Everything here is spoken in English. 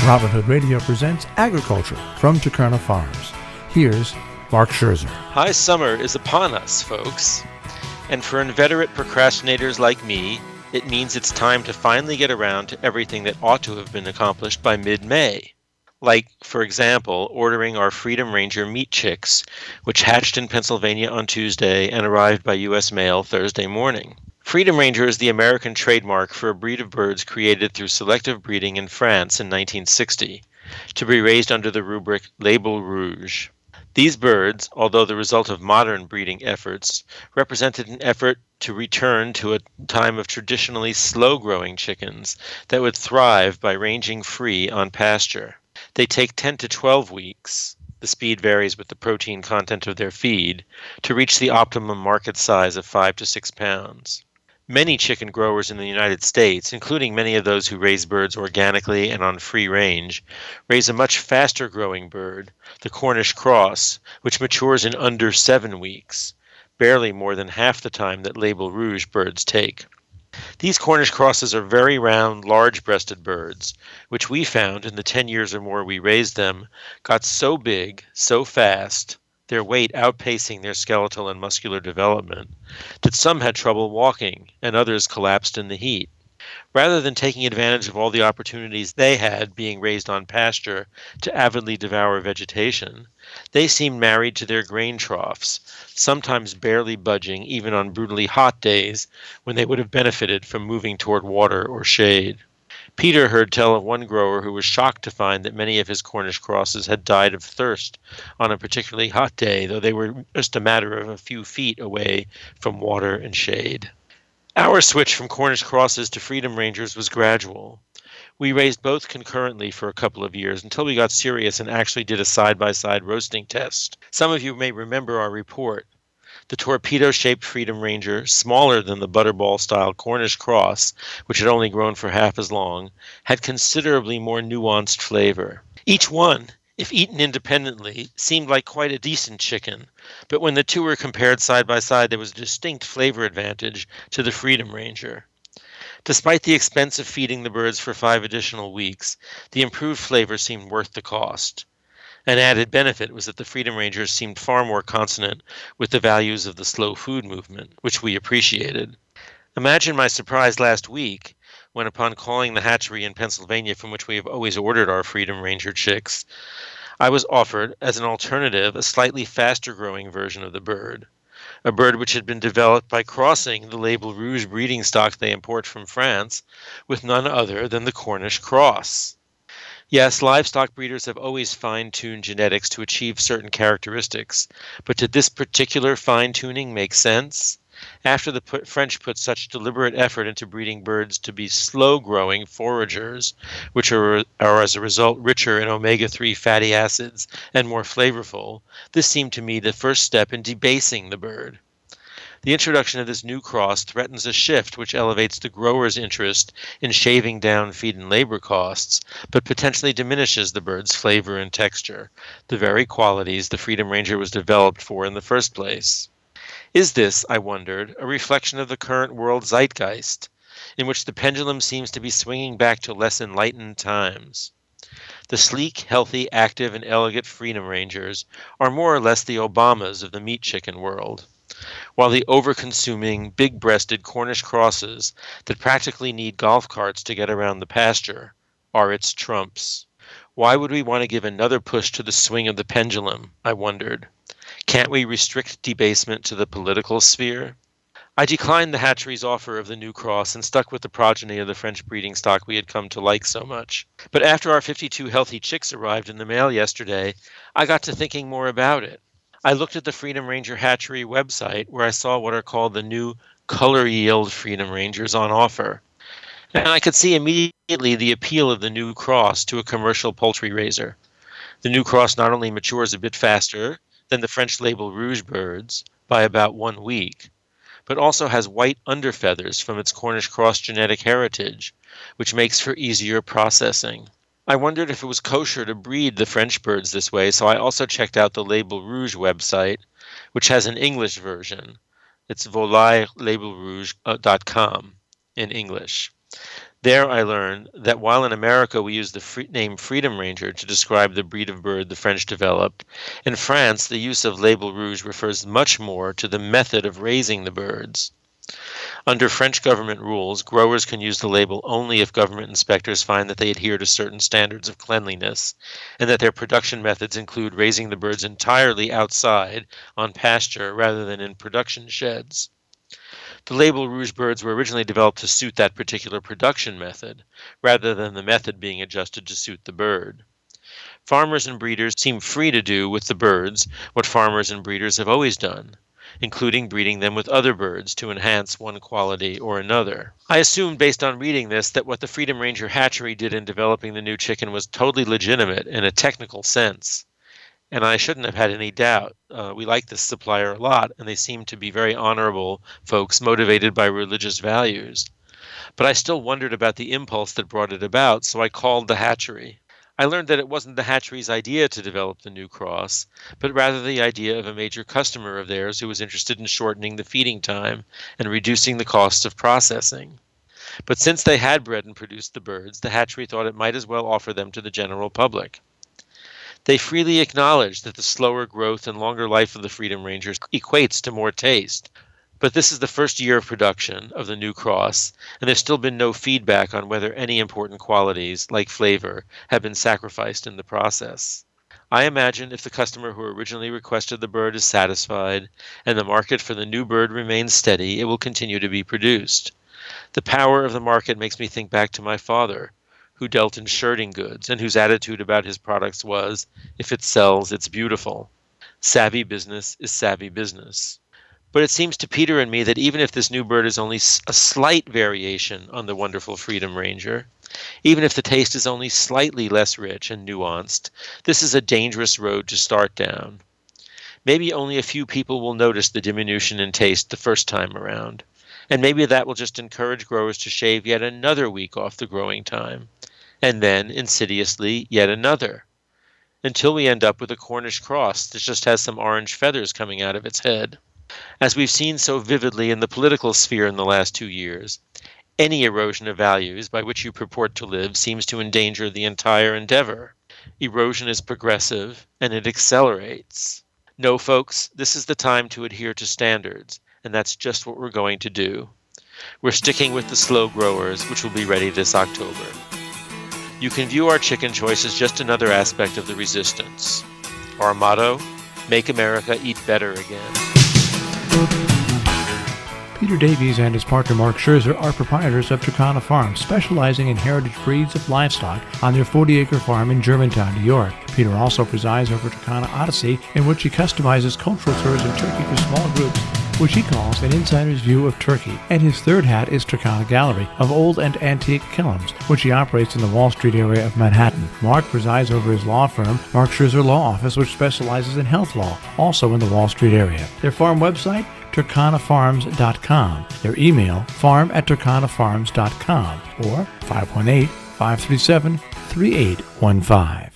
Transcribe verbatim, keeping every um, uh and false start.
Robin Hood Radio presents Agriculture from Tukerna Farms. Here's Mark Scherzer. High summer is upon us, folks. And for inveterate procrastinators like me, it means it's time to finally get around to everything that ought to have been accomplished by mid-May. Like, for example, ordering our Freedom Ranger meat chicks, which hatched in Pennsylvania on Tuesday and arrived by U S mail Thursday morning. Freedom Ranger is the American trademark for a breed of birds created through selective breeding in France in nineteen sixty, to be raised under the rubric Label Rouge. These birds, although the result of modern breeding efforts, represented an effort to return to a time of traditionally slow-growing chickens that would thrive by ranging free on pasture. They take ten to twelve weeks, the speed varies with the protein content of their feed, to reach the optimum market size of five to six pounds. Many chicken growers in the United States, including many of those who raise birds organically and on free range, raise a much faster growing bird, the Cornish cross, which matures in under seven weeks, barely more than half the time that Label Rouge birds take. These Cornish crosses are very round, large-breasted birds, which we found in the ten years or more we raised them, got so big, so fast, their weight outpacing their skeletal and muscular development, that some had trouble walking and others collapsed in the heat. Rather than taking advantage of all the opportunities they had being raised on pasture to avidly devour vegetation, they seemed married to their grain troughs, sometimes barely budging even on brutally hot days when they would have benefited from moving toward water or shade. Peter heard tell of one grower who was shocked to find that many of his Cornish crosses had died of thirst on a particularly hot day, though they were just a matter of a few feet away from water and shade. Our switch from Cornish crosses to Freedom Rangers was gradual. We raised both concurrently for a couple of years until we got serious and actually did a side-by-side roasting test. Some of you may remember our report. The torpedo-shaped Freedom Ranger, smaller than the Butterball-style Cornish cross, which had only grown for half as long, had considerably more nuanced flavor. Each one, if eaten independently, seemed like quite a decent chicken, but when the two were compared side by side, there was a distinct flavor advantage to the Freedom Ranger. Despite the expense of feeding the birds for five additional weeks, the improved flavor seemed worth the cost. An added benefit was that the Freedom Rangers seemed far more consonant with the values of the slow food movement, which we appreciated. Imagine my surprise last week when, upon calling the hatchery in Pennsylvania from which we have always ordered our Freedom Ranger chicks, I was offered, as an alternative, a slightly faster-growing version of the bird, a bird which had been developed by crossing the Label Rouge breeding stock they import from France with none other than the Cornish cross. Yes, livestock breeders have always fine-tuned genetics to achieve certain characteristics, but did this particular fine-tuning make sense? After the put, French put such deliberate effort into breeding birds to be slow-growing foragers, which are, are as a result richer in omega three fatty acids and more flavorful, this seemed to me the first step in debasing the bird. The introduction of this new cross threatens a shift which elevates the grower's interest in shaving down feed and labor costs, but potentially diminishes the bird's flavor and texture, the very qualities the Freedom Ranger was developed for in the first place. Is this, I wondered, a reflection of the current world zeitgeist, in which the pendulum seems to be swinging back to less enlightened times? The sleek, healthy, active, and elegant Freedom Rangers are more or less the Obamas of the meat chicken world, while the over-consuming, big-breasted Cornish crosses that practically need golf carts to get around the pasture are its trumps. Why would we want to give another push to the swing of the pendulum, I wondered. Can't we restrict debasement to the political sphere? I declined the hatchery's offer of the new cross and stuck with the progeny of the French breeding stock we had come to like so much. But after our fifty-two healthy chicks arrived in the mail yesterday, I got to thinking more about it. I looked at the Freedom Ranger hatchery website where I saw what are called the new color yield Freedom Rangers on offer. And I could see immediately the appeal of the new cross to a commercial poultry raiser. The new cross not only matures a bit faster than the French Label Rouge birds by about one week, but also has white underfeathers from its Cornish cross genetic heritage, which makes for easier processing. I wondered if it was kosher to breed the French birds this way, so I also checked out the Label Rouge website, which has an English version. It's volaille label rouge dot com in English. There I learned that while in America we use the free- name Freedom Ranger to describe the breed of bird the French developed, in France the use of label rouge refers much more to the method of raising the birds. Under French government rules, growers can use the label only if government inspectors find that they adhere to certain standards of cleanliness and that their production methods include raising the birds entirely outside on pasture rather than in production sheds. The label rouge birds were originally developed to suit that particular production method, rather than the method being adjusted to suit the bird. Farmers and breeders seem free to do with the birds what farmers and breeders have always done, including breeding them with other birds to enhance one quality or another. I assumed, based on reading this, that what the Freedom Ranger hatchery did in developing the new chicken was totally legitimate in a technical sense. And I shouldn't have had any doubt. Uh, we like this supplier a lot, and they seem to be very honorable folks motivated by religious values. But I still wondered about the impulse that brought it about, so I called the hatchery. I learned that it wasn't the hatchery's idea to develop the new cross, but rather the idea of a major customer of theirs who was interested in shortening the feeding time and reducing the cost of processing. But since they had bred and produced the birds, the hatchery thought it might as well offer them to the general public. They freely acknowledge that the slower growth and longer life of the Freedom Rangers equates to more taste. But this is the first year of production of the new cross, and there's still been no feedback on whether any important qualities, like flavor, have been sacrificed in the process. I imagine if the customer who originally requested the bird is satisfied, and the market for the new bird remains steady, it will continue to be produced. The power of the market makes me think back to my father, who dealt in shirting goods, and whose attitude about his products was, if it sells, it's beautiful. Savvy business is savvy business. But it seems to Peter and me that even if this new bird is only a slight variation on the wonderful Freedom Ranger, even if the taste is only slightly less rich and nuanced, this is a dangerous road to start down. Maybe only a few people will notice the diminution in taste the first time around, and maybe that will just encourage growers to shave yet another week off the growing time, and then, insidiously, yet another, until we end up with a Cornish cross that just has some orange feathers coming out of its head. As we've seen so vividly in the political sphere in the last two years, any erosion of values by which you purport to live seems to endanger the entire endeavor. Erosion is progressive, and it accelerates. No, folks, this is the time to adhere to standards, and that's just what we're going to do. We're sticking with the slow growers, which will be ready this October. You can view our chicken choice as just another aspect of the resistance. Our motto, make America eat better again. Peter Davies and his partner Mark Scherzer are proprietors of Turkana Farms, specializing in heritage breeds of livestock on their forty-acre farm in Germantown, New York. Peter also presides over Turkana Odyssey, in which he customizes cultural tours in Turkey for small groups, which he calls an insider's view of Turkey. And his third hat is Turkana Gallery of old and antique kilns, which he operates in the Wall Street area of Manhattan. Mark presides over his law firm, Mark Scherzer Law Office, which specializes in health law, also in the Wall Street area. Their farm website, turkana farms dot com. Their email, farm at turkana farms dot com, or five one eight, five three seven, three eight one five.